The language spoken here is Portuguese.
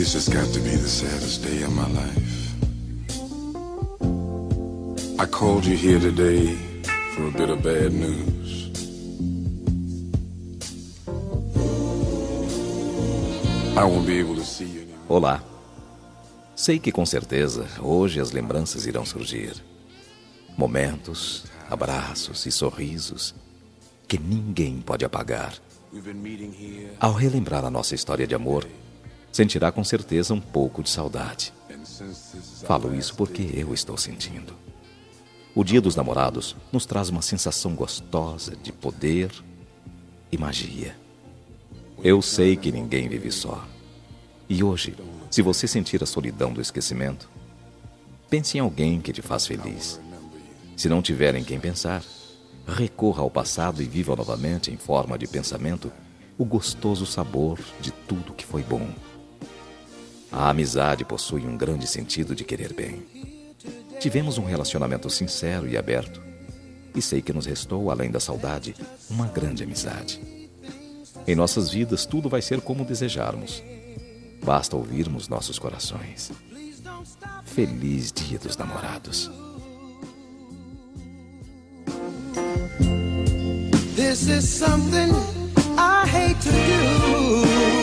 This has got to be the saddest day of my life. I called you here today for a bit of bad news. I won't be able to see you anymore. Olá. Sei que com certeza hoje as lembranças irão surgir. Momentos, abraços e sorrisos que ninguém pode apagar. Ao relembrar a nossa história de amor, sentirá com certeza um pouco de saudade. Falo isso porque eu estou sentindo. O Dia dos Namorados nos traz uma sensação gostosa de poder e magia. Eu sei que ninguém vive só. E hoje, se você sentir a solidão do esquecimento, pense em alguém que te faz feliz. Se não tiver em quem pensar, recorra ao passado e viva novamente em forma de pensamento o gostoso sabor de tudo que foi bom. A amizade possui um grande sentido de querer bem. Tivemos um relacionamento sincero e aberto, e sei que nos restou, além da saudade, uma grande amizade. Em nossas vidas tudo vai ser como desejarmos. Basta ouvirmos nossos corações. Feliz Dia dos Namorados. This is something I hate to do.